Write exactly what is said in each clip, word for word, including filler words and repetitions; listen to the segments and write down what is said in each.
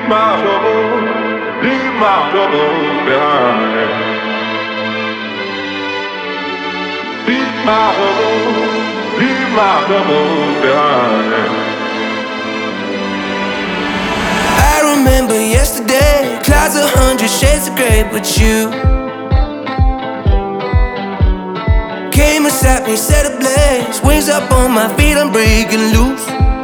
my trouble, leave my troubles behind. Leave my trouble, leave my troubles behind. I remember yesterday, clouds a hundred shades of grey, but you came and sat me, set ablaze, wings up on my feet, I'm breaking loose.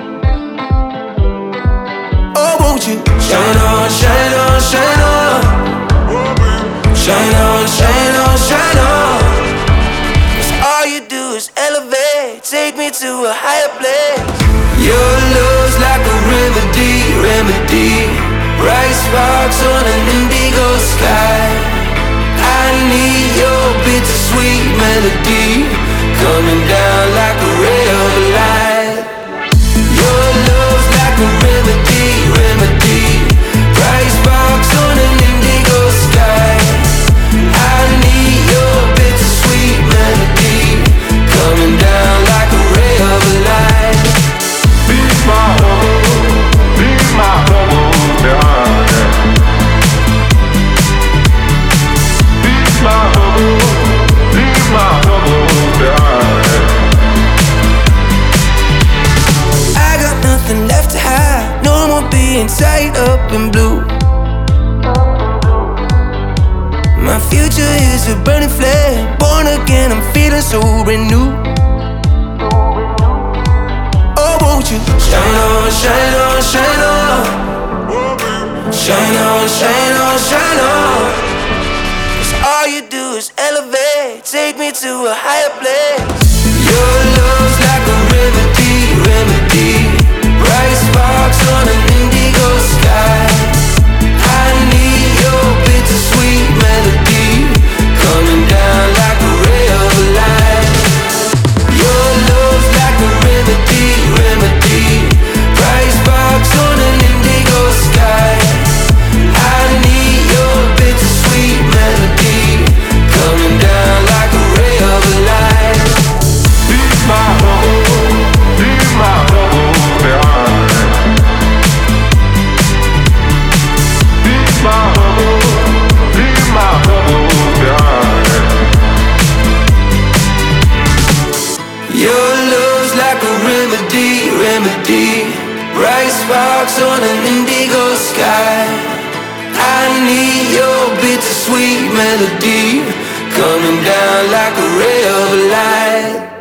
Oh, won't you shine on, shine on, shine on, shine on, shine on, shine on. 'Cause all you do is elevate, take me to a higher place. Your love's like a remedy, remedy. Bright sparks on an indigo sky. I need your bittersweet melody coming down like a ray of light. Your love's like a remedy, remedy. Bright sparks on an indigo sky. I need your bittersweet melody coming down like a ray of light. Leave my trouble, leave my troubles behind. Leave my trouble, leave my troubles behind. I got nothing left to hide, no more being tied up in blue. My future is a burning flame, born again, I'm feeling so renewed. Oh, won't you shine on, shine on, shine on, shine on, shine on, shine on. 'Cause all you do is elevate, take me to a higher place. Your love's like a remedy, remedy. Bright sparks on an indigo sky. I need your bittersweet melody coming down like a ray of light. Your love's like a remedy, remedy. Bright sparks on an indigo sky. I need your bittersweet melody coming down like a ray of light. Leave my trouble, leave my troubles behind. Leave my trouble, leave my troubles behind. Your love's like a remedy, remedy. Bright sparks on an indigo sky. I need your bittersweet melody coming down like a ray of light.